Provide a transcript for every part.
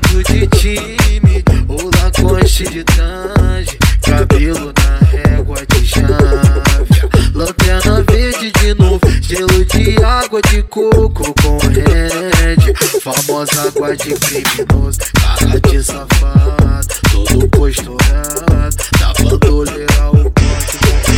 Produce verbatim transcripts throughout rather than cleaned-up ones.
Conjunto de time, ou Lacoste de tange, cabelo na régua de chave, lanterna verde de novo, gelo de água de coco com red, famosa água de criminoso, cara de safado, todo posturado, da bandoleira o ponto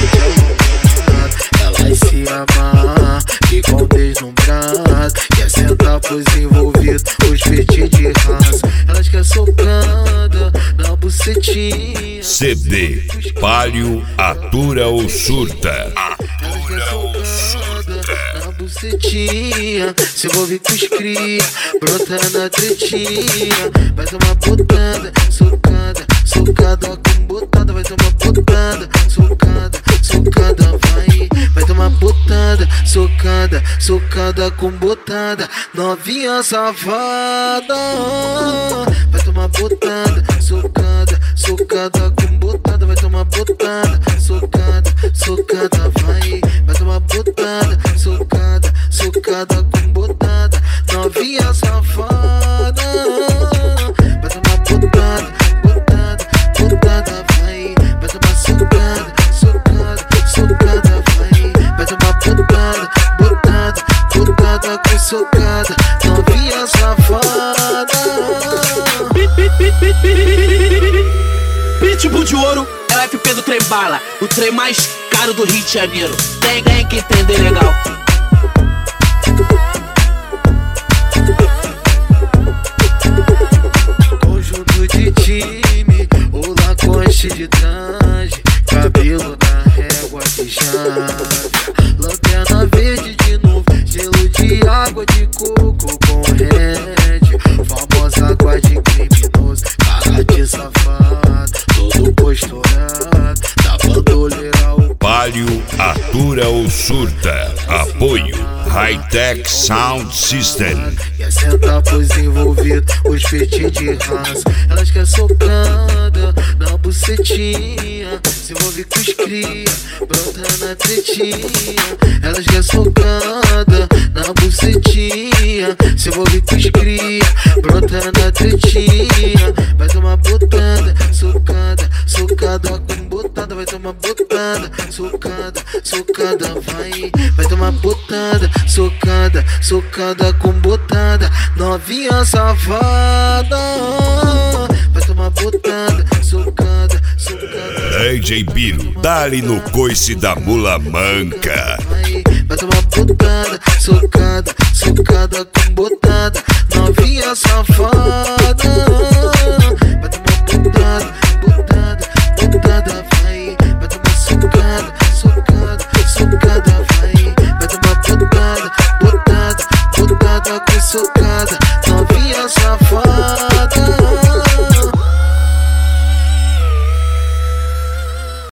com elas se amar, ficam deslumbradas, quer sentar pros envolvidos, os peitinhos de raça, elas quer socada na bucetinha. C D Palio Atura ou Surta. Atura ou Surta. Na bucetinha, se envolve com os cria, brota na tretinha, vai tomar botada, socada, socada com botada, vai tomar botada, socada, socada, vai, vai tomar botada, socada, socada com botada, novinha safada, vai tomar botada, socada, socada com botada, vai tomar botada, socada, socada, vai, vai tomar botada, socada, socada com botada, novinha safada, vai tomar botada, botada, botada, vai, vai tomar socada, socada, socada, vai, vai tomar botada, botada, botada com socada, novinha safada. Pitbull de ouro é o F P do trem bala, o trem mais caro do Rio de Janeiro. Tem, tem que entender legal. Conjunto de time, ou Lacoste de tange, cabelo na régua de chave, lanterna verde de novo, gelo de água de coco com red, famosa água de criminoso, cara de safado, todo posturado, da bandoleira o Palio Atura ou Surta. Apoio Hightech Sound System. quer sentar pros envolvidos, os peitinhos de raça, elas quer socada na bucetinha, se envolve com os cria, brota na tretinha, elas quer socada na bucetinha, se envolve com os cria, brota na tretinha, vai tomar botada, socada, socada com botada, vai tomar botada, socada, socada, vai, vai tomar botada, socada, socada com botada, novinha safada, vai tomar botada, socada, socada. D J Biro, dá-lhe no coice da mula manca. Vai, vai tomar botada, socada, socada com botada, novinha safada.